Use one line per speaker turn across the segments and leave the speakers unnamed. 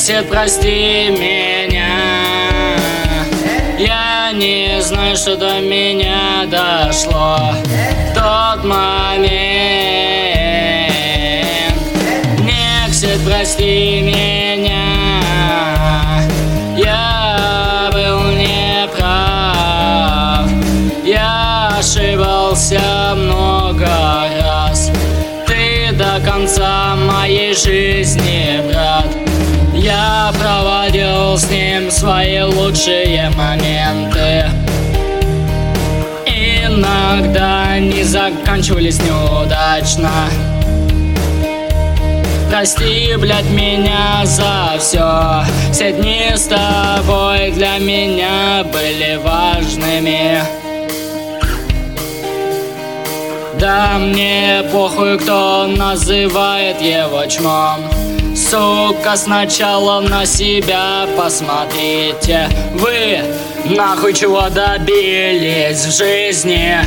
Нексит, прости меня. Я не знаю, что до меня дошло в тот момент. Нексит, прости меня. Я был неправ. Я ошибался много раз. Ты до конца моей жизни, брат. Я проводил с ним свои лучшие моменты. Иногда они заканчивались неудачно. Прости, блядь, меня за все. Все дни с тобой для меня были важными. Да мне похуй, кто называет его чмом. Сука, сначала на себя посмотрите. Вы нахуй чего добились в жизни?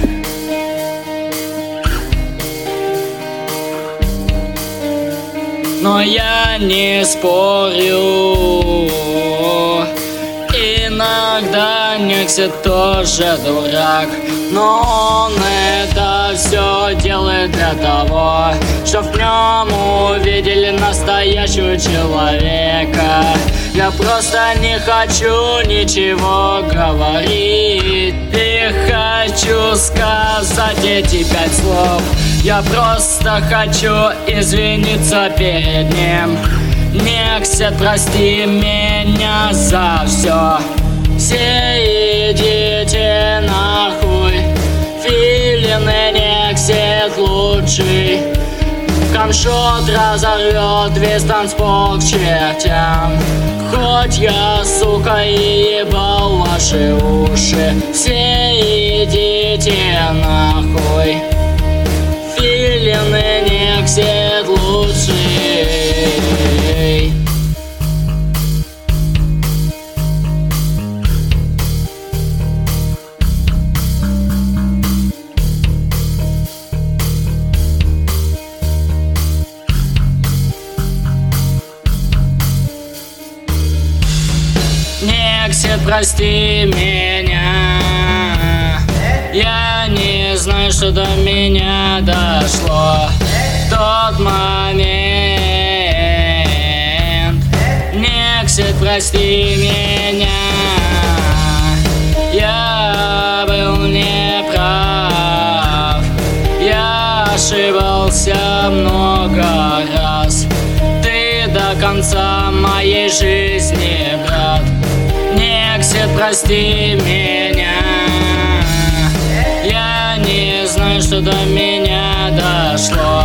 Но я не спорю. Иногда Нексит тоже дурак, но он это все делает для того, чтоб в нем увидели настоящего человека. Я просто не хочу ничего говорить и хочу сказать эти 5 слов. Я просто хочу извиниться перед ним. Нексит, прости меня за все. Все идите нахуй. Филины, Нексит лучший. Камшот разорвет весь танцпол к чертям. Хоть я, сука, и ебал ваши уши. Все идите нахуй. Филины, Нексит лучший. Нексит, прости меня. Я не знаю, что до меня дошло в тот момент. Нексит, прости меня. Я был неправ. Я ошибался много раз. Ты до конца моей жизни, брат. Нексит, прости меня. Я не знаю, что до меня дошло